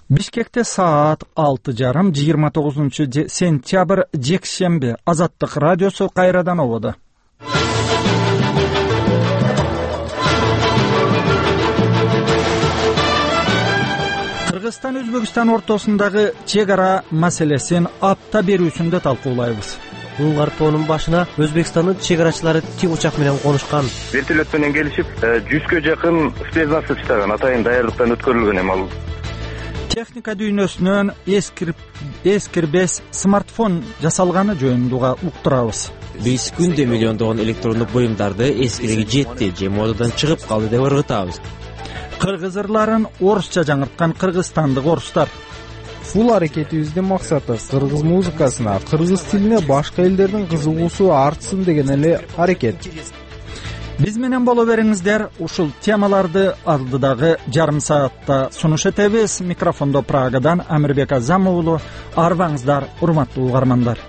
Бишкекте саат 6:30 29 сентябрь жекшемби. Азаттык радиосу кайрадан ободу. Кыргызстан Өзбекстан ортосундагы чек ара маселесин апта берүүсүндө талкуулайбыз. Бул картоонун башына Өзбекстандын чек арачылары тик учак менен конушкан. Вертолет менен келишип, 100гө жакын спецназ таштаган, атайын даярдыктан өткөрүлгөн эми ал. Техника дүйнөсүнөн эскирбес смартфон жасалганы жөнүндө уктурабыз. Биз күндө миллиондогон электрондук буюмдарды эскириги жетти же модадан чыгып калды деп ыргытабыз. Кыргыз ырларын орусча жаңырткан кыргызстандык орустар. Бул аракетибиздин максаты кыргыз музыкасына, кыргыз тилине башка элдердин кызыгуусу артсын деген эле аракет. Биз менен боло бериңиздер. Ушул темаларды алдыдагы жарым саатта сунуш этебиз. Микрофондо Прагадан Амирбек Азам уулу. Арбаңыздар, урматтуу угармандар.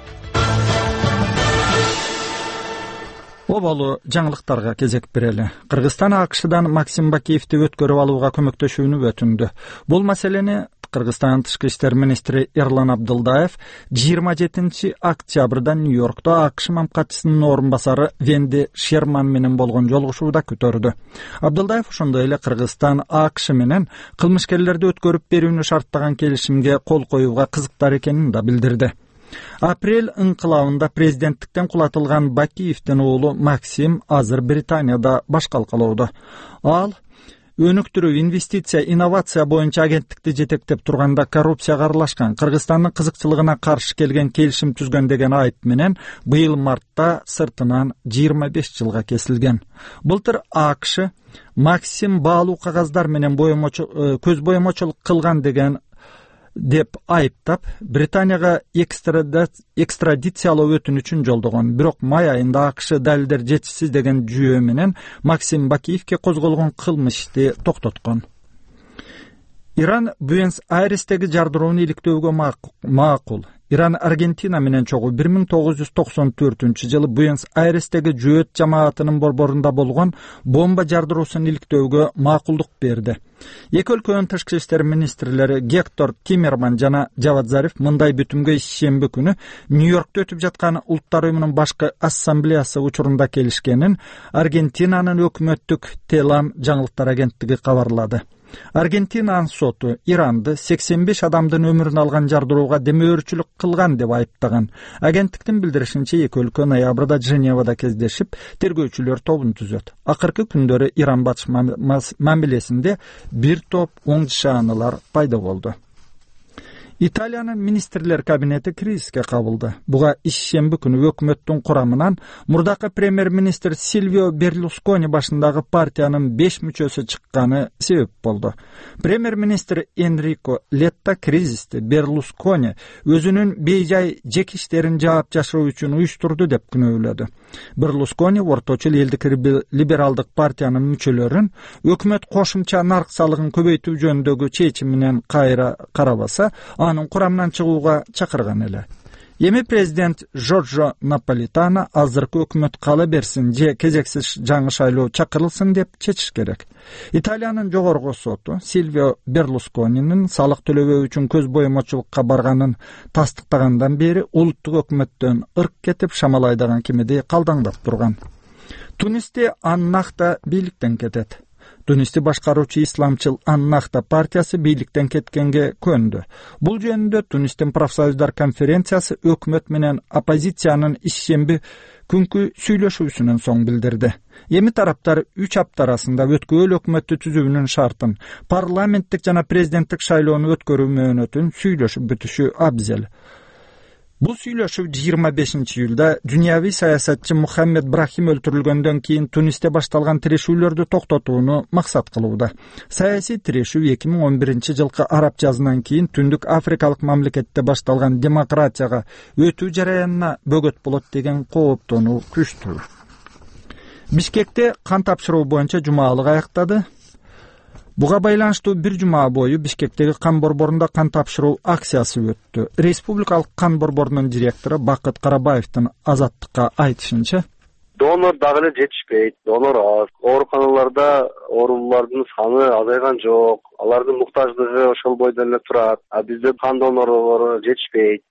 Оболу жаңылыктарга кезек берели. Кыргызстан АКШдан Максим Бакиевди өткөрүп алууга көмөктөшүүнү өтүндү. Бул маселени Кыргызстан тышкы иштер министри Эрлан Абдылдаев 27 октябрда Нью-Йоркто АКШ мамкатчысынын орун басары Венди Шерман менен болгон жолугушууда көтөрдү. Абдылдаев ошондой эле Кыргызстан АКШ менен кылмышкерлерди өткөрүп берүүнү шарттаган келишимге кол коюуга кызыктар экенин да билдирди. Апрель ыңкылабында президенттиктен кулатылган Бакиевдин уулу Максим азыр Британияда баш калкалоодо. Ал өнүктүрүү, инвестиция, инновация боюнча агенттикти жетектеп турганда коррупцияга аралашкан, Кыргызстандын кызыкчылыгына каршы келген келишим түзгөн деген айып менен быйыл мартта сыртынан 25 жылга кесилген. Былтыр АКШ Максим баалуу кагаздар менен көз боемочулук кылган деп айыптап, Британияга экстрадициялоо өтүнүчүн жолдогон. Бирок май айында АКШ далилдер жетишсиз деген жүйө менен Максим Бакиевге козголгон кылмыш ишти токтоткон. Иран Буэнос-Айрестеги жардырууну иликтөөгө макул. Иран Аргентина менен чогуу 1994 жылы Буэнос-Айрестеги жөөт жамаатынын борборунда болгон бомба жардыруусун иликтөөгө макулдук берди. Эки өлкөнүн тышкы иштер министрлери Гектор Тиммерман жана Жавад Зариф мындай бүтүмгө ишемби күнү Нью-Йоркто өтүп жаткан Улуттар уюмунун башкы ассамблеясы учурунда келишкенин Аргентинанын өкмөттүк Телам жаңылыктар агенттиги кабарлады. Аргентинанын соту Иранды 85 адамдын өмүрүн алган жардырууга демөөрчүлүк кылган деп айыптаган. Агенттиктин билдиришинче, эки өлкө ноябрда Женевада кездешип, тергөөчүлөр тобун түзөт. Акыркы күндөрү Иран батыш мамилесинде бир топ оң жашаанылар пайда болду. Италиянын министрлер кабинети кризиске кабылды. Буга ишемби күнү өкмөттүн курамынан мурдакы премьер-министр Сильвио Берлускони башындагы партиянын 5 мүчөсү чыкканы себеп болду. Премьер-министр Энрико Летта кризисти Берлускони өзүнүн бейжай жеке иштерин жаап жашыруу үчүн уюштурду деп күнөөлөдү. Берлускони орточул элдик либералдык партиянын мүчөлөрүн өкмөт кошумча нарк салыгын көбөйтүү жөнүндөгү чечиминен кайра карабаса, анын курамынан чыгууга чакырган эле. Эми президент Джорджо Наполитано азыркы өкмөт кала берсин же кезексиз жаңы шайлоо чакырылсын деп чечиш керек. Италиянын жогорку соту Сильвио Берлусконинин салык төлөбөө үчүн көз боемочулукка барганын тастыктагандан бери улуттук өкмөттөн ырк кетип шамалайдаган кимиди калдаңдап турган. Тунисте Аннахта бийликтен кетет. Тунисти башкаруучу исламчыл Аннахта партиясы бийликтен кеткенге көндү. Бул жөнүндө Тунистин профсоюздар конференциясы өкмөт менен оппозициянын ишемби күнкү сүйлөшүүсүнөн соң билдирди. Эми тараптар 3 апта арасында өткөөл өкмөттү түзүүнүн шартын, парламенттик жана президенттик шайлоону өткөрүү мөөнөтүн сүйлөшүп бүтүшү абзел. Бул сүйлөшүү 25 июлда дүйнөви саясатчы Мухаммед Брахим өлтүрүлгөндөн кийин Тунисте башталган тирешүүлөрдү токтотууну максат кылууда. Саясий тирешүү 2011 жылкы араб жазынан кийин Түндүк Африкалык мамлекетте башталган демократияга өтүү жараянына бөгөт болот деген кооптонуу күчтүү. Бишкекте кан тапшыруу боюнча жумаалык аяктады. Буга байланыштуу бир жума бою Бишкектеги кан борборунда кан тапшыруу акциясы өттү. Республикалык кан борборунун директору Бакыт Карабаевдин Азаттыкка айтышынча, Донор дагы эле жетишпейт, донор аз. Ооруканаларда оорулардын саны азайган жок. Алардын муктаждыгы ошол бойдон эле турат. А бизде кан донорлору жетишпейт.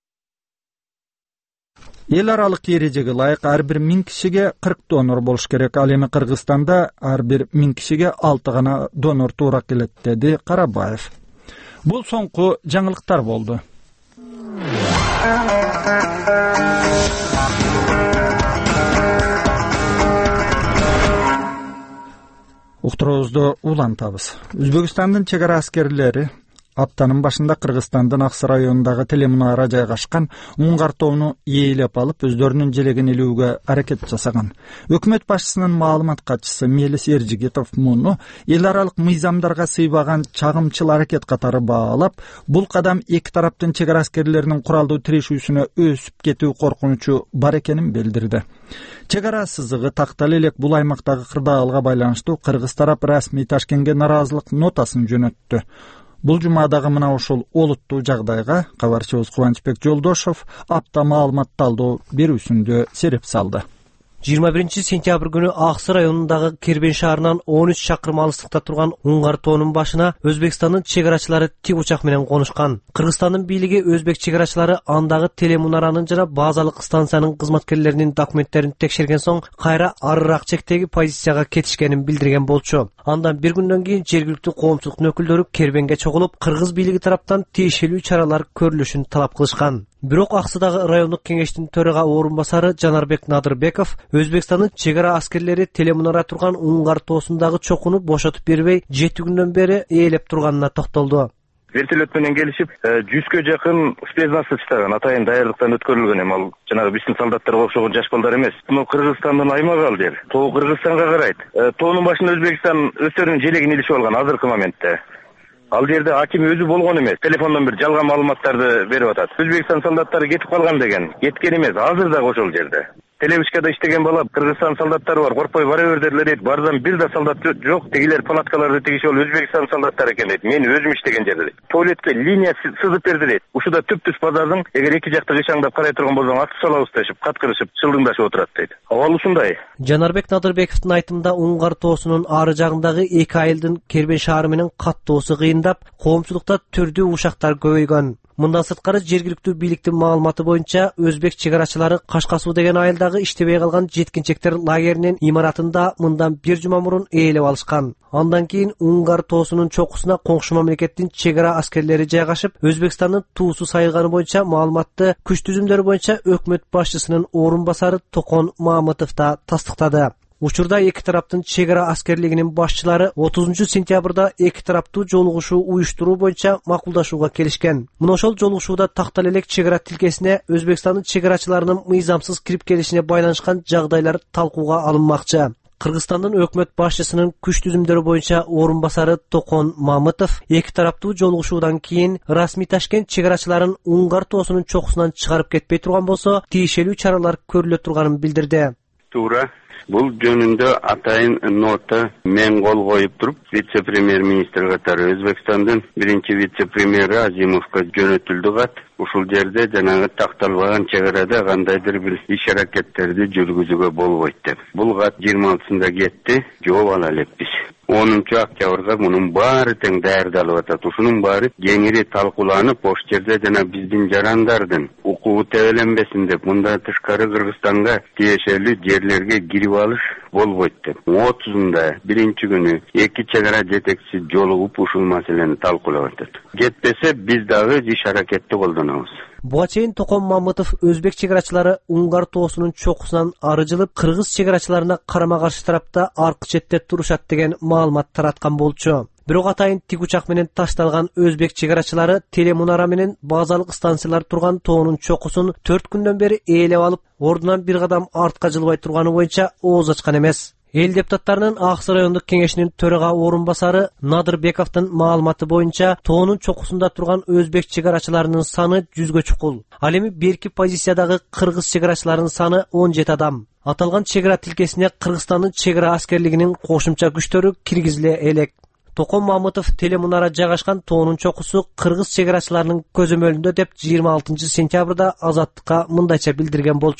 Эл аралык эрежеге ылайык ар бир 1000 кишиге 40 донор болуш керек. Ал эми Кыргызстанда ар бир 1000 кишиге 6 гана донор туура келет, деди Карабаев. Бул соңку жаңылыктар болду. Уктуруубузду улантабыз. Өзбекстандын чек ара аскерлери аптанын башында Кыргызстандын Аксы районундагы Телемунара жайгашкан Уңгар тоону ээлеп алып, өздөрүнүн желегин илүүгө аракет жасаган. Өкмөт башчысынын маалымат катчысы Мелис Эржигитов муну эл аралык мыйзамдарга сыйбаган чагымчыл аракет катары баалап, бул кадам эки тараптын чек ара аскерлеринин куралдуу тирешүүсүнө өсүп кетүү коркунучу бар экенин билдирди. Чек ара сызыгы тактала элек бул аймактагы кырдаалга байланыштуу Кыргыз тарап расмий Ташкентке наразылык нотасын жөнөттү. Бул жумадагы мына ушул олуттуу жагдайга кабарчыбыз Кубанычбек Жолдошов апта маалымат талдоо берүүсүндө сереп салды. 21 сентябрь күнү Аксы районундагы Кербен шаарынан 13 чакырым алыстыкта турган Уңгар тоонун башына Өзбекстандын чек арачылары тик учак менен конушкан. Кыргызстандын бийлиги өзбек чек арачылары андагы Телемунаранын жана базалык станциянын кызматкерлеринин документтерин текшерген соң кайра арыраак чектеги позицияга кетишкенин билдирген болчу. Андан бир күндөн кийин жергиликтүү коомчулуктун өкүлдөрү Кербенге чогулуп, Кыргыз бийлиги тараптан тиешелүү чаралар көрүлүшүн талап кылышкан. Бирок Аксыдагы райондук кеңештин төрага орун басары Жанарбек Надырбеков Өзбекстандын чек ара аскерлери Телемунара турган Уңгар тоосундагы чокуну бошотуп бербей 7 күндөн бери ээлеп турганына токтолду. Вертолет менен келишип, 100гө жакын спецназ чыган, атайын даярдыктан өткөрүлгөн эми ал жанагы биздин солдаттарга окшогон жаш балдар эмес. Мына Кыргызстандын аймагы ал жер. Тоо Кыргызстанга карайт. Тоонун башында Өзбекстан өздөрүнүн желегин илишип алган азыркы моментте. Ал жерде аким өзү болгон эмес, телефондон бир жалган маалыматтарды берип атат. Өзбекстан солдаттары кетип калган деген, кеткен эмес, азыр дагы ошол жерде. Телевишкада иштеген бала Кыргызстан солдаттары бар, коркпой бара бердилер дейт. Бардан бир да солдат жок, тегилер палаткаларды тигишип алып Өзбекстан солдаттары экен дейт. Мен өзүм иштеген жерде. Туалетке линия сызып берди дейт. Ушуда түп-түз базардын эгер эки жакты кыйшаңдап карай турган болсоң, аты салабыз дешип, каткырышып, чылдыңдашып отурат дейт. Абал ушундай. Жанарбек Надырбековдун айтымында Уңгар тоосунун ары жагындагы эки айылдын Кербен шаары менен каттоосу кыйындап, коомчулукта түрдүү ушактар көбөйгөн. Мындан сырткары жергиликтүү бийликтин маалыматы боюнча өзбек чек арачылары Кашкасуу деген айылдагы иштебей калган жеткинчектер лагеринин имаратында мындан бир жума мурун ээлеп алышкан. Андан кийин Уңгар тоосунун чокусуна коңшу мамлекеттин чек ара аскерлери жайгашып, Өзбекстандын туусу сайылганы боюнча маалыматты күч түзүмдөрү боюнча өкмөт башчысынын орун басары Токон Мамытов да тастыктады. Учурда эки тараптын чек ара аскерлигинин башчылары 30 сентябрда эки тараптуу жолугушуу уюштуруу боюнча макулдашууга келишкен. Мына ошол жолугушууда тактала элек чек ара тилкесине Өзбекстандын чек арачыларынын мыйзамсыз кирип келишине байланышкан жагдайлар талкууга алынмакчы. Кыргызстандын өкмөт башчысынын күч түзүмдөрү боюнча орун басары Токон Мамытов эки тараптуу жолугушуудан кийин расмий Ташкент чек арачыларын Уңгар тоосунун чокусунан чыгарып кетпей турган болсо, тиешелүү чаралар көрүлө турганын билдирди. Туура. Бул жөнүндө атайын нота мен кол коюп туруп, вице-премьер-министр катары Өзбекстандын биринчи вице-премьери Азимовго жөнөтүлдү кат. Ушул жерде жанагы такталбаган чек арада кандайдыр бир иш-аракеттерди жүргүзүүгө болбойт деп. Бул кат 26-сында кетти, жооп ала элекпиз. 10-октябрга мунун баары тең даярдалып атат. Ушунун баары кеңири талкууланып, ош жерде жана биздин жарандардын укугу тебеленбесин деп, мындан тышкары Кыргызстанга тиешелүү жерлерге кирип алыш болбойт деп. 30-ында биринчи күнү эки чек ара жетекчиси жолугуп ушул маселени талкуулап атат. Жетпесе биз дагы иш-аракетти колдонобуз. Буга чейин Токон Мамытов өзбек чек арачылары Уңгар тоосунун чокусунан ары жылып, кыргыз чек арачыларына карама-каршы тарапта аркы четте турушат деген маалымат тараткан болчу. Бирок атайын тик учак менен ташталган өзбек чек арачылары Телемунара менен базалык станциялар турган тоонун чокусун 4 күндөн бери ээлеп алып, ордунан бир кадам артка жылбай турганы боюнча ооз ачкан эмес. Эл депутаттарынын Аксы райондук кеңешинин төрага орун басары Надырбековдун маалыматы боюнча тоонун чокусунда турган өзбек чек арачыларынын саны 100гө чукул. Ал эми берки позициядагы кыргыз чек арачыларынын саны 17 адам. Аталган чек ара тилкесине Кыргызстандын чек ара аскерлигинин кошумча күчтөрү киргизиле элек. Токон Мамытов Телемунара жайгашкан тоонун чокусу кыргыз чек арачыларынын көзөмөлүндө деп 26 сентябрда Азаттыкка мындайча билдирген болчу.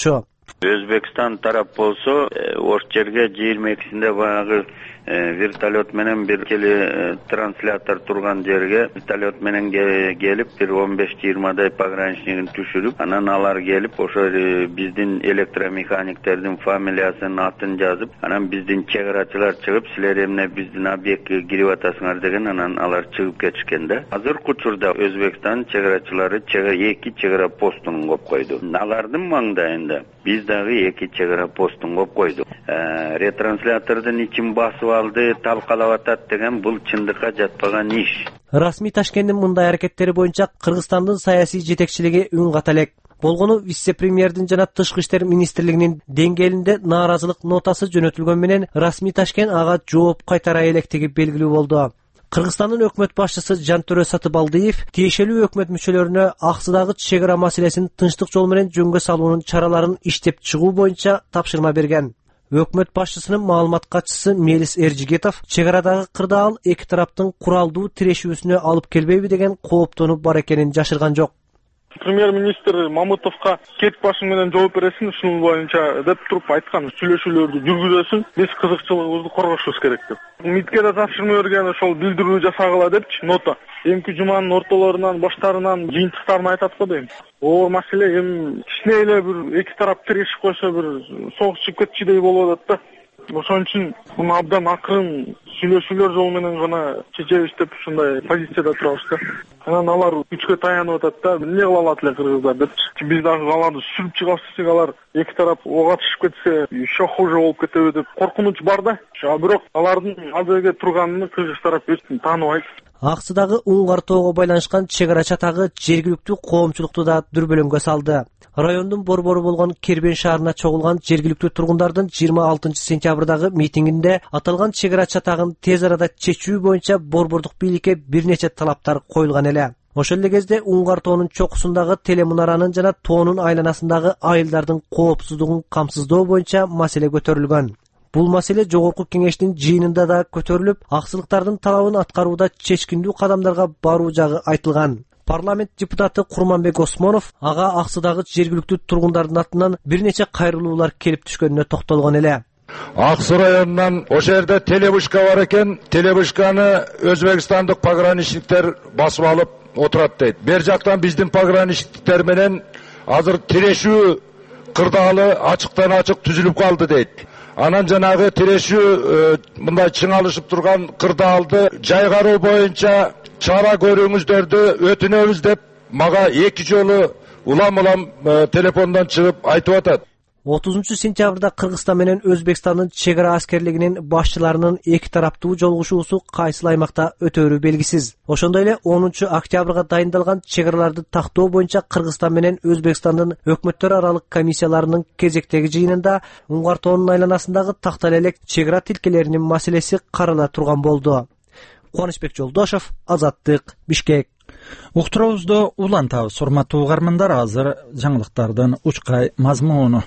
Özbekistan tarap bolsa, oş жерге 22-синде баягы вертолет менен bir keli translator turgan жерге вертолет менен gelip bir 15-20 pogranichnikini түшүрүp, анан алар gelip ошо биздин elektromexanikтердин фамилиясын, атын жазып, анан биздин чегарачылар чыгып, силер эмне биздин объектке кирип атасыңар деген, анан алар чыгып кетишкен да. Азыркы учурда Өзбекстан чегарачылары эки чегара постун коюп койду. Алардын маңдайында биз дагы эки чегара постун коюп койдук. Ретранслятордун ичин басып алды, талкалап атат деген бул чындыкка жатпаган иш. Расмий Ташкенттин мындай аракеттери боюнча Кыргызстандын саясий жетекчилиги үн ката элек. Болгону вице-премьердин жана Тышкы иштер министрлигинин деңгээлинде нааразылык нотасы жөнөтүлгөн менен Расмий Ташкент ага жооп кайтара электиги белгилүү болду. Кыргызстандын өкмөт башчысы Жантөрө Сатыбалдиев тиешелүү өкмөт мүчөлөрүнө аксыдагы чегара маселесин тынчтык жол менен жөнгө салуунун чараларын иштеп чыгуу боюнча тапшырма берген. Өкмөт башчысынын маалымат катчысы Мелис Эржигетов чегарадагы кырдаал эки тараптын куралдуу тирешүүсүнө алып келбейби деген кооптонуп бар экенин жашырган жок. Премьер-министр Мамутовго кетип башың менен жооп бересиң, ушунун боюнча деп туруп айткан, сүйлөшүүлөрдү жүргүзөсүң, биз кызыкчылыгыбызды коргошубуз керек деп. МИДке да тапшырма берген, ошол билдирүү жасагыла депчи, нота. Эмки жуманын ортолорунан, баштарынан жыйынтыктарын айтат го дейм. Оор маселе эми кичине эле бир эки тарап тирешип койсо бир согуш чыгып кетчүдөй болуп атат да. Ошон үчүн муну абдан акырын сүйлөшүүлөр жолу менен гана чечебиз деп ушундай позицияда турабыз да. Анан алар күчкө таянып атат да, эмне кыла алат эле кыргыздар депчи. Биз дагы аларды сүрүп чыгабыз десек, алар эки тарап ого атышып кетсе, еще хуже болуп кетеби деп коркунуч бар да. Бирок алардын ал жерге турганын кыргыз тарап эч тааныбайт. Аксыдагы Уңгар тоого байланышкан чегара чатагы жергиликтүү коомчулукту да дүрбөлөңгө салды. Райондун борбору болгон Кербен шаарына чогулган жергиликтүү тургундардын 26 сентябрдагы митингинде аталган чегара чатагын тез арада чечүү боюнча борбордук бийликке бир нече талаптар коюлган эле. Ошол эле кезде Уңгар тоонун чокусундагы телемунаранын жана тоонун айланасындагы айылдардын коопсуздугун камсыздоо боюнча маселе көтөрүлгөн. Бул маселе жогорку кеңештин жыйынында да көтөрүлүп, аксылыктардын талабын аткарууда чечкиндүү кадамдарга баруу жагы айтылган. Парламент депутаты Курманбек Осмонов ага аксыдагы жергиликтүү тургундардын атынан бир нече кайрылуулар келип түшкөнүнө токтолгон эле. Аксы районунан ошол жерде телевышка бар экен, телевышканы өзбекстандык пограничниктер басып алып отурат дейт. Бер жактан биздин пограничниктер менен азыр тирешүү кырдаалы ачыктан ачык түзүлүп калды дейт. Анан жанагы тирешүү мындай чыңалышып турган кырдаалды жайгаруу боюнча чара көрүңүздөрдү өтүнөбүз деп мага эки жолу улам телефондон чыгып айтып атат. 30 сентябрда Кыргызстан менен Өзбекстандын чегара аскерлигинин башчыларынын эки тараптуу жолугушуусу кайсыл аймакта өтөөрү белгисиз. Ошондой эле 10 октябрга дайындалган чегараларды тактоо боюнча Кыргызстан менен Өзбекстандын өкмөттөр аралык комиссияларынын кезектеги жыйынында Уңгар тоонун айланасындагы тактал элек чегара тилкелеринин маселеси карала турган болду. Кубанычбек Жолдошов, Азаттык, Бишкек. Уктуруубузду улантабыз, урматтуу угармандар, азыр жаңылыктардын учкай мазмуну.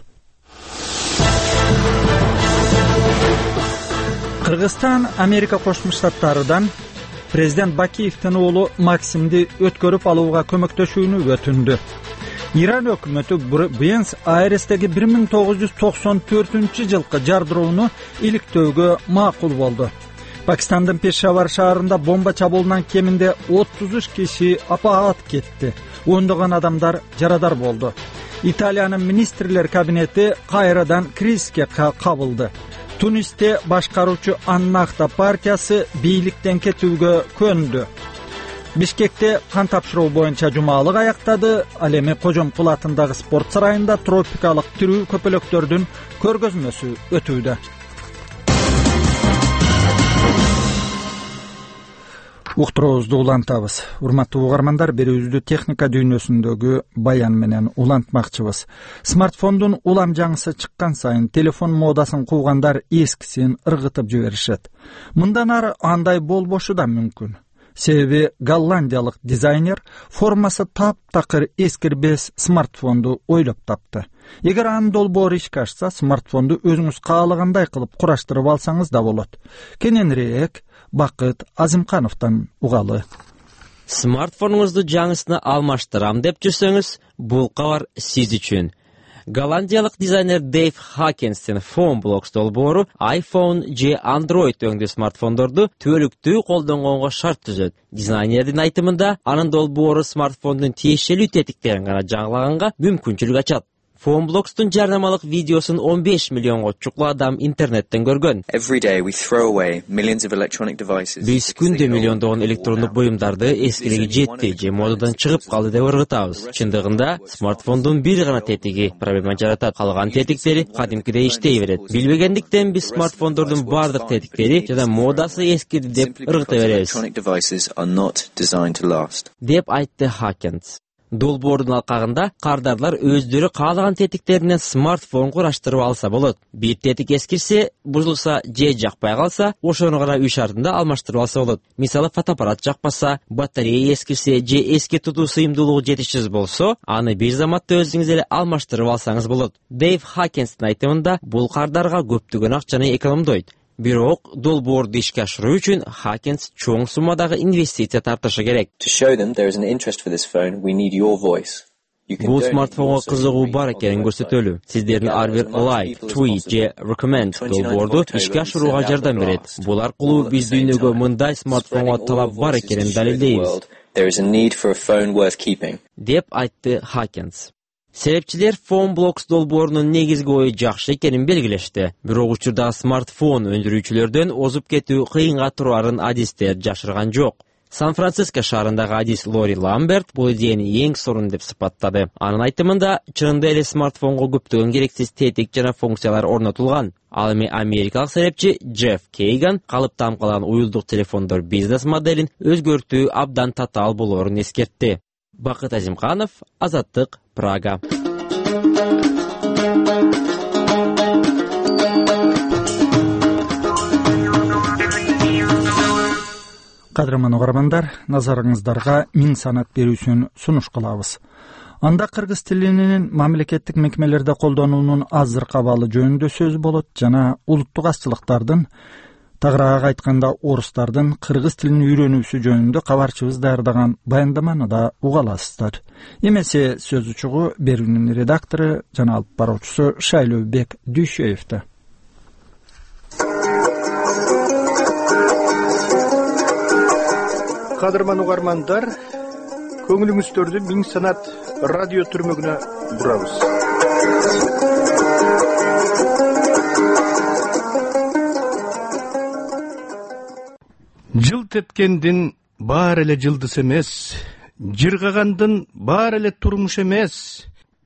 Кыргызстан Америка Кошмо Штаттарынан президент Бакиевдин уулу Максимди өткөрүп алууга көмөктөшүүнү өтүндү. Иран өкмөтү Буэнос-Айрестеги 1994 жылкы жардырууну иликтөөгө макул болду. Пакистандын Пешавар шаарында бомба чабуулунан кеминде 33 киши апаат кетти. Ондогон адамдар жарадар болду. Италиянын министрлер кабинети кайрадан кризиске кабылды. Тунисте башкаруучу Аннахта партиясы бийликтен кетүүгө көндү. Бишкекте кан тапшыруу боюнча жумалык аяктады. Ал эми Кожомкул атындагы спорт сарайында тропикалык тирүү көпөлөктөрдүн көргөзмөсү өтүүдө. Уктуруубузду улантабыз. Урматтуу угармандар, берүүбүздү техника дүйнөсүндөгү баян менен улантмакчыбыз. Смартфондун улам жаңысы чыккан сайын телефон модасын куугандар эскисин ыргытып жиберишет. Мындан ары андай болбошу да мүмкүн. Себеби голландиялык дизайнер формасы таптакыр эскирбес смартфонду ойлоп тапты. Эгер анын долбоору ишке ашса, смартфонду өзүңүз каалагандай кылып кураштырып алсаңыз да болот. Кененирээк Бакыт Азимкановтан угалы. Смартфонуңузду жаңысына алмаштырам деп жүрсөңүз, бул кабар сиз үчүн. Голландиялык дизайнер Дейв Хакенстин Phoneblocks долбоору iPhone же Android өңдүү смартфондорду түбөлүктүү колдонгонго шарт түзөт. Дизайнердин айтымында, анын долбоору смартфондун тиешелүү тетиктерин гана жаңылаганга мүмкүнчүлүк ачат. Phoneblocks-тун жарнамалык видеосун 15 миллионго чукул адам интернеттен көргөн. Биз күндө миллиондогон электрондук буюмдарды эскилиги жетти же модадан чыгып калды деп ыргытабыз. Чындыгында смартфондун бир гана тетиги проблема жаратат. Калган тетиктери кадимкидей иштей берет. Билбегендиктен биз смартфондордун бардык тетиктери жана модасы эскиди деп ыргыта беребиз. Деп айтты Хакенс. Долбоордун алкагында кардарлар өздөрү каалаган тетиктеринен смартфон кураштырып алса болот. Бир тетик эскирсе, бузулса же жакпай калса, ошону гана үй шартында алмаштырып алса болот. Мисалы, фотоаппарат жакпаса, батарея эскирсе же эске тутуу сыйымдуулугу жетишсиз болсо, аны бир заматта өзүңүз эле алмаштырып алсаңыз болот. Дейв Хакенстин айтымында, бул кардарга көптөгөн акчаны экономдойт. Бирок долбоорду ишке ашыруу үчүн Хакенс чоң суммадагы инвестиция тартышы керек. Бул смартфонго кызыгуу бар экенин көрсөтөлү. Сиздердин ар бир лайк, твит же recommend долбоорду ишке ашырууга жардам берет. Бул аркылуу биз дүйнөгө мындай смартфонго талап бар экенин далилдейбиз. Деп айтты Хакенс. Серепчилер Phoneblocks долбоорунун негизги ою жакшы экенин белгилешти. Бирок учурда смартфон өндүрүүчүлөрдөн озуп кетүү кыйынга турарын адистер жашырган жок. Сан-Франциско шаарындагы адис Лори Ламберт бул идеяны эң сорун деп сыпаттады. Анын айтымында, чынында эле смартфонго көптөгөн керексиз тетик жана функциялар орнотулган. Ал эми америкалык серепчи Джефф Кейган калыптан калган уюлдук телефондор бизнес моделин өзгөртүү абдан татаал болоорун эскертти. Бакыт Азимканов, Азаттык, Прага. Кадырман угармандар, назарыңыздарга Миң санат берүүсүн сунуш кылабыз. Анда кыргыз тилинин мамлекеттик мекмелерде колдонуунун азыркы абалы жөнүндө сөз болот жана улуттук азчылыктардын, тагыраак айтканда орустардын кыргыз тилин үйрөнүүсү жөнүндө кабарчыбыз даярдаган баяндаманы да уга аласыздар. Эмесе сөз учугу берүүнүн редактору жана алып баруучусу Шайлообек Дүйшөевдө. Кадырман угармандар, көңүлүңүздөрдү Миң санат радио түрмөгүнө бурабыз. Жылт эткендин баары эле жылдыз эмес, жыргагандын баары эле турмуш эмес.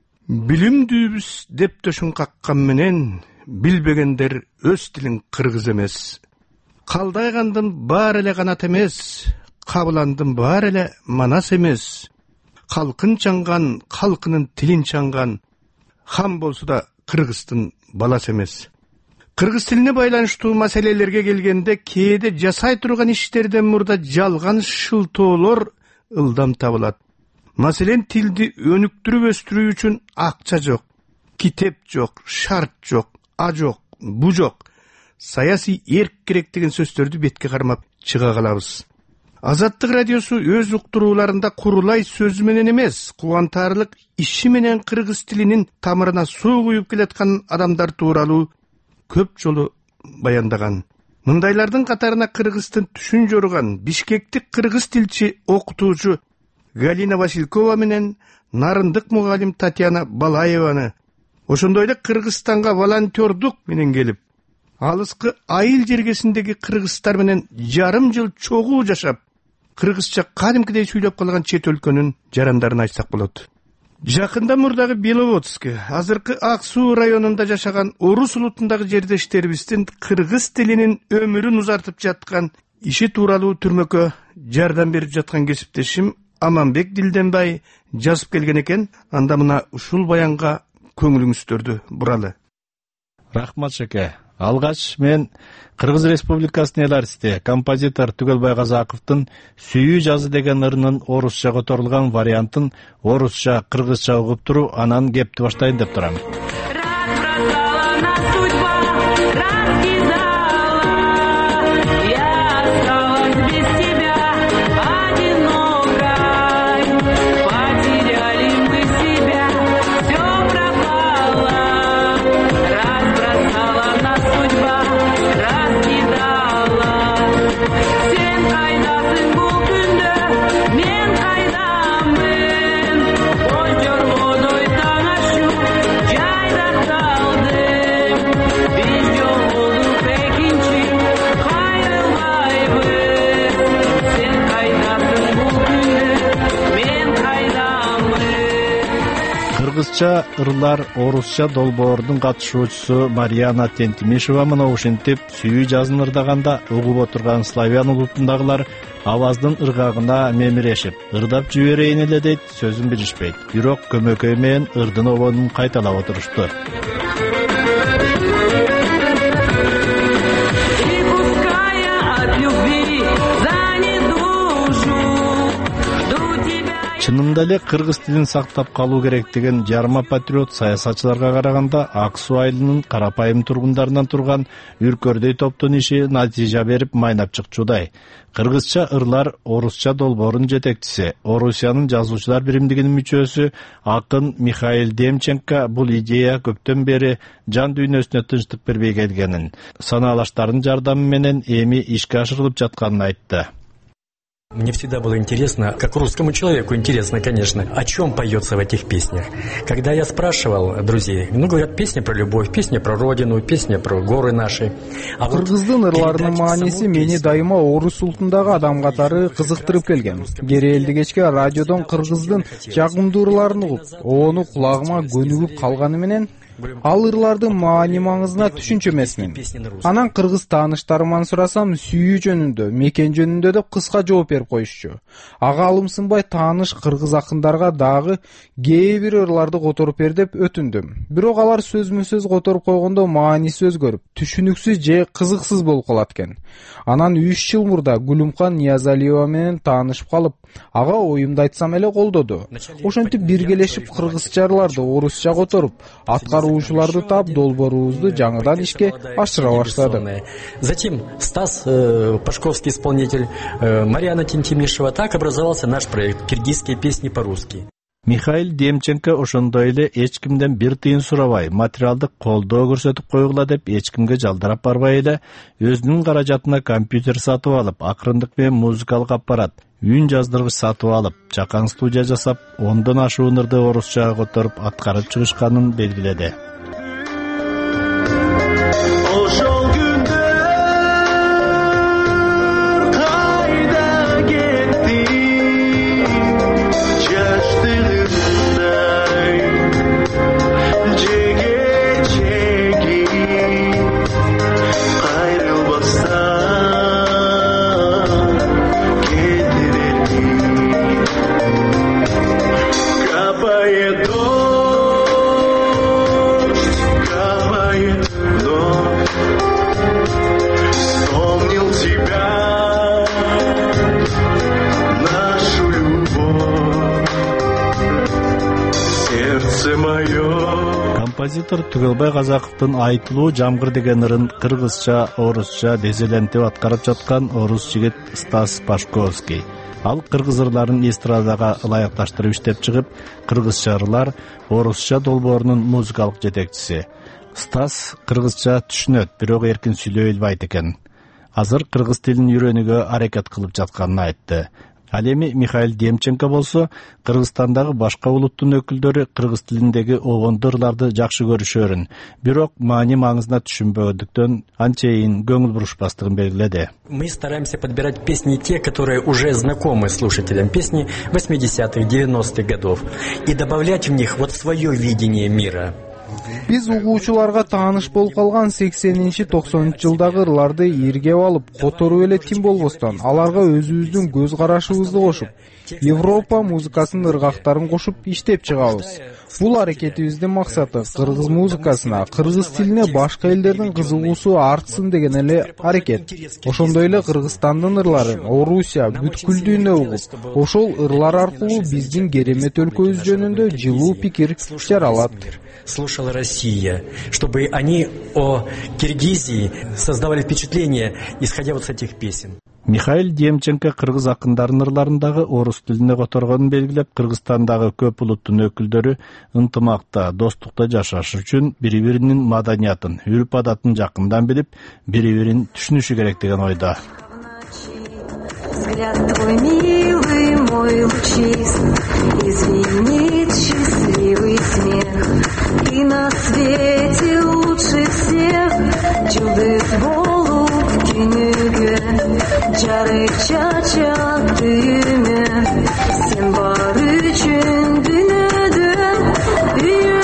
Билимдүүбүз деп төшүн каккан менен, билбегендер өз тилин кыргыз эмес. Калдайгандын баары эле канат эмес, кабыландын баары эле манас эмес. Калкын чаңган, калкынын тилин чаңган, хан болсо да кыргыздын баласы эмес. Кыргыз тилине байланыштуу маселелерге келгенде кээде жасай турган иштерден мурда жалган шылтоолор ылдам табылат. Маселен, тилди өнүктүрүп өстүрүү үчүн акча жок, китеп жок, шарт жок, а жок, бу жок. Саясий эрк керек деген сөздөрдү бетке кармап чыга калабыз. Азаттык радиосу өз уктурууларында курулай сөзү менен эмес, кубантарлык иши менен кыргыз тилинин тамырына суу куюп келаткан адамдар тууралуу көп жолу баяндаган. Мындайлардын катарына кыргыздын түшүн жорган бишкектик кыргыз тилчи окутуучу Галина Василькова менен нарындык мугалим Татьяна Балаеваны, ошондой эле Кыргызстанга волонтердук менен келип, алыскы айыл жергесиндеги кыргыздар менен жарым жыл чогуу жашап, кыргызча кадимкидей сүйлөп калган чет өлкөнүн жарандарын айтсак болот. Жакында мурдагы Беловодск, азыркы Ак Суу районунда жашаган орус улутундагы жердештерибиздин кыргыз тилинин өмүрүн узартып жаткан иши тууралуу түрмөккө жардам берип жаткан кесиптешим Аманбек Дилденбай жазып келген экен. Анда мына ушул баянга көңүлүңүздөрдү буралы. Рахмат шеке. Алгач мен Кыргыз Республикасынын эл артисти, композитор Түгөлбай Казаковдун Сүйүү жазы деген ырынын орусча которулган вариантын орусча, кыргызча угуп туруп, анан кепти баштайын деп турам. кыргызча ырлар орусча долбоордун катышуучусу Марьяна Тентимишева мына ушинтип сүйүү жазын ырдаганда угуп отурган славян улутундагылар аваздын ыргагына мемирешип ырдап жиберейин эле дейт, сөзүн билишпейт. Бирок көмөкөй менен ырдын обонун кайталап отурушту. Чынында эле кыргыз тилин сактап калуу керектигин жарма патриот саясатчыларга караганда Ак Суу айылынын карапайым тургундарынан турган үркөрдөй топтун иши натыйжа берип майнап чыкчудай. Кыргызча ырлар орусча долбоордун жетекчиси, Орусиянын жазуучулар биримдигинин мүчөсү акын Михаил Демченко бул идея көптөн бери жан дүйнөсүнө тынчтык бербей келгенин, санаалаштардын жардамы менен эми ишке ашырылып жатканын айтты. Мне всегда было интересно, как русскому человеку интересно, конечно, о чем поется в этих песнях. Когда я спрашивал друзей, говорят, песня про любовь, песня про родину, песня про горы наши. Кыргыздын ырларынын мааниси мени дайыма орус улутундагы адам катары кызыктырып келген. Керээлди кечке радиодон кыргыздын жагымдуу ырларын угуп, ону кулагыма көнүгүп калганы менен ал ырлардын маани маңызына түшүнчү эмесмин. Анан кыргыз тааныштарыман сурасам, сүйүү жөнүндө, мекен жөнүндө деп кыска жооп берип коюшчу. Ага алымсынбай тааныш кыргыз акындарга дагы кээ бир ырларды которуп бер деп өтүндүм. Бирок алар сөзмө-сөз которуп койгондо мааниси өзгөрүп, түшүнүксүз же кызыксыз болуп калат экен. Анан 3 жыл мурда Гүлүмкан Ниязалиева менен таанышып калып, ага оюмду айтсам эле колдоду. Ошентип биргелешип кыргызча ырларды орусча которуп, аткаруучуларды таап долбоорубузду жаңыдан ишке ашыра баштадык. Затем Стас Пашковский, исполнитель, Марьяна Тентимишева, так образовался наш проект «Киргизские песни по-русски». Михаил Демченко ошондой эле эч кимден бир тыйын сурабай, материалдык колдоо көрсөтүп койгула деп эч кимге жалдарап барбай эле өзүнүн каражатына компьютер сатып алып, акырындык менен музыкалык аппарат, үн жаздыргыч сатып алып, жакан студия жасап, 10дон ашуун ырды орусчага которуп аткарып чыгышканын белгиледи. Композитор Түгөлбай Казаковдун айтылуу жамгыр деген ырын кыргызча, орусча дезелентип аткарып жаткан орус жигит Стас Пашковский. Ал кыргыз ырларын эстрадага ылайыкташтырып иштеп чыгып, кыргызча ырлар орусча долбоорунун музыкалык жетекчиси. Стас кыргызча түшүнөт, бирок эркин сүйлөй албайт экен. Азыр кыргыз тилин үйрөнүүгө аракет кылып жатканын айтты. Ал эми Михаил Демченко болсо, Кыргызстандагы башка улуттун өкүлдөрү кыргыз тилиндеги обондуу ырларды жакшы көрүшөрүн, бирок маани маңызына түшүнбөгөндүктөн анчейин көңүл бурушпастыгын белгиледи. Мы стараемся подбирать песни те, которые уже знакомы слушателям, песни 80-х, 90-х годов, и добавлять в них вот свое видение мира. Биз угуучуларга тааныш болуп калган 80-90 жылдагы ырларды иргеп алып, которуп эле тим болбостон, аларга өзүбүздүн көз карашыбызды кошуп, Европа музыкасынын ыргактарын кошуп иштеп чыгабыз. Бул аракетибиздин максаты кыргыз музыкасына, кыргыз тилине башка элдердин кызыгуусу артсын деген эле аракет. Ошондой эле Кыргызстандын ырларын Орусия бүткүл дүйнө угуп, ошол ырлар аркылуу биздин керемет өлкөбүз жөнүндө жылуу пикир жаралат. Слушала Россия, чтобы они о Киргизии создавали впечатление, исходя вот с этих песен. Михаил Демченко кыргыз акындарынын ырларындагы орус тилине которгонун белгилеп, Кыргызстандагы көп улуттун өкүлдөрү ынтымакта, достукта жашаш үчүн бири-биринин маданиятын, үрп-адатын жакындан билип, бири-бирин түшүнүшү керек деген ойдо. Взгляд твой милый, мой лучист, извинит счастливый смех, и на свете лучше всех Жылдыз болуп күнүгө, жарык чачат үйүмө, сен бар үчүн дүйнөдө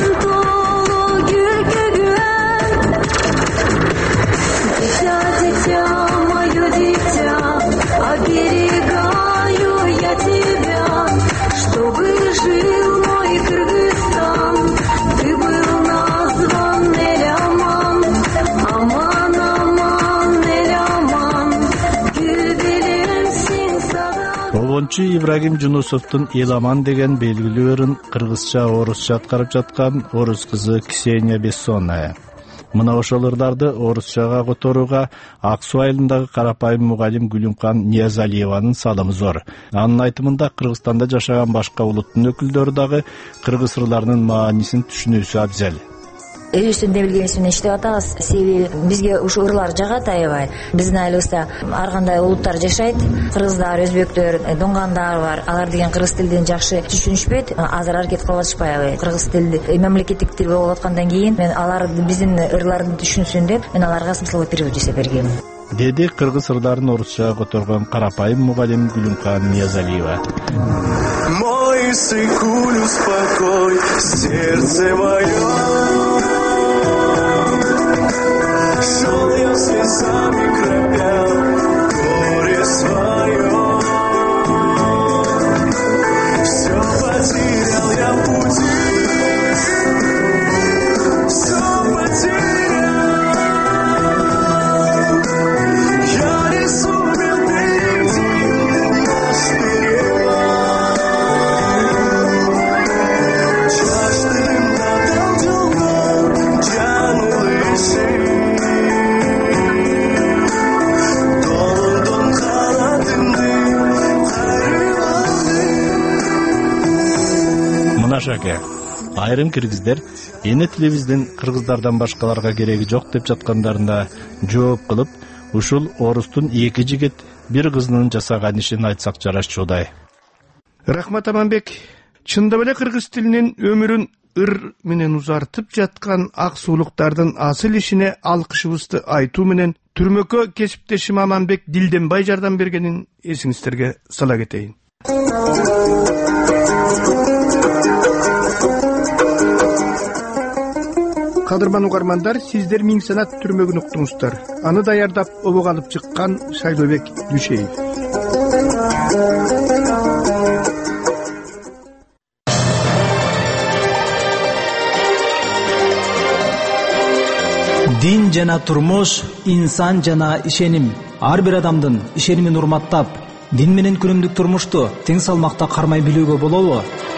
жазуучу Ибрагим Жунусовдун Иламан деген белгилүү ырын кыргызча, орусча аткарып жаткан орус кызы Ксения Бессонная. Мына ошол ырдарды орусчага которууга Ак Суу айылындагы карапайым мугалим Гүлүмкан Ниязалиеванын салымы зор. Анын айтымында Кыргызстанда жашаган башка улуттун өкүлдөрү дагы кыргыз ырларынын маанисин түшүнүүсү абзел. Өйүстүндө билгенибиз менен иштеп атабыз. Себеби бизге ушул ырлар жагат аябай. Биздин айылыбызда ар кандай улуттар жашайт. Кыргыздар, өзбектөр, доңгандар бар. Алар деген кыргыз тилин жакшы түшүнүшпөйт. Азыр аракет кылып атышпайбы? Кыргыз тилди мамлекеттик тил болуп аткандан кийин мен алар биздин ырларды түшүнсүн деп мен аларга смысловой перевод жасап бергем. Деди кыргыз ырларын орусчага которгон карапайым мугалим Гүлүмкан Ниязалиева. Мой сыкуль, успокой сердце мое. Шел я слезами кропя горе свое. Все потерял я пути, все потерял. Я не сумел перейти наш перевал. Жаждым надал дюлом тянул иши. Мынашаке, айрым киргиздер эне тилибиздин кыргыздардан башкаларга кереги жок деп жаткандарында жооп кылып, ушул орустун эки жигит бир кызынын жасаган ишин айтсак жарашчудай. Рахмат Аманбек, чындап эле кыргыз тилинин өмүрүн ыр менен узартып жаткан ак суулуктардын асыл ишине алкышыбызды айтуу менен түрмөккө кесиптешим Аманбек Дилденбай жардам бергенин эсиңиздерге сала кетейин. Кадырман угармандар, сиздер Миң Санат түрмөгүн уктуңуздар. Аны даярдап обого алып чыккан Шайлообек Дүшеев. Дин жана турмуш, инсан жана ишеним. Ар бир адамдын ишенимин урматтап, дин менен күнүмдүк турмушту тең салмакта кармай билүүгө болобу?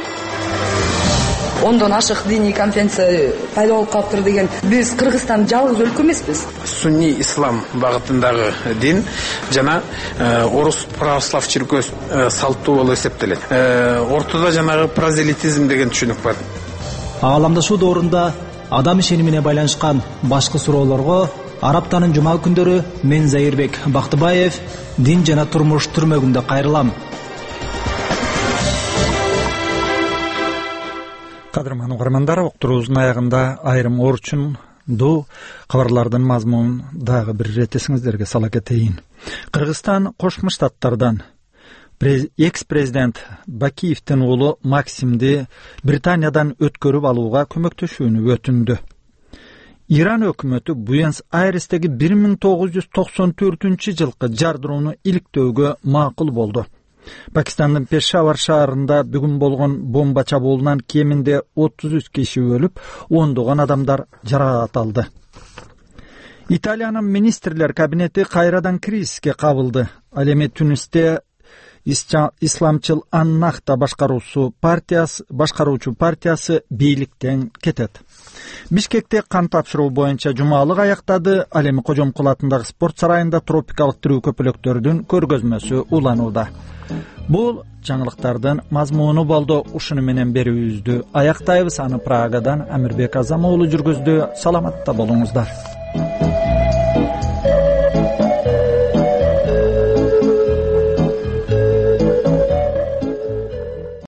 Ондон ашык диний конференция пайда болуп калыптыр деген. Биз Кыргызстан жалгыз өлкө эмеспиз. Сунни ислам багытындагы дин жана орус православ чиркөөсү салттуу болуп эсептелет. Ортодо жанагы прозелитизм деген түшүнүк бар. Ааламдашуу доорунда адам ишенимине байланышкан башкы суроолорго Ар аптанын жума күндөрү мен Заирбек Бактыбаев дин жана турмуш түрмөгүндө кайрылам. Кадырман угармандар, уктуруубуздун аягында айрым орчунду кабарлардын мазмунун дагы бир ирет эсиңиздерге сала кетейин. Кыргызстан Кошмо Штаттардан экс-президент Бакиевдин уулу Максимди Британиядан өткөрүп алууга көмөктөшүүнү өтүндү. Иран өкмөтү Буэнос-Айрестеги 1994-жылкы жардырууну иликтөөгө макул болду. Пакистандын Пешавар шаарында бүгүн болгон бомба чабуулунан кеминде 33 киши өлүп, ондогон адамдар жаракат алды. Италиянын министрлер кабинети кайрадан кризиске кабылды. Ал эми Тунисте исламчыл Аннахта башкаруучу партиясы бийликтен кетет. Бишкекте кан тапшыруу боюнча жумалык аяктады. Ал эми Кожомкул атындагы спорт сарайында тропикалык тирүү көпөлөктөрдүн көргөзмөсү уланууда. Бул жаңылыктардын мазмуну болду. Ушуну менен берүүбүздү аяктайбыз. Аны Прагадан Амирбек Азамоğlu жүргүздү. Саламатта болуңуздар.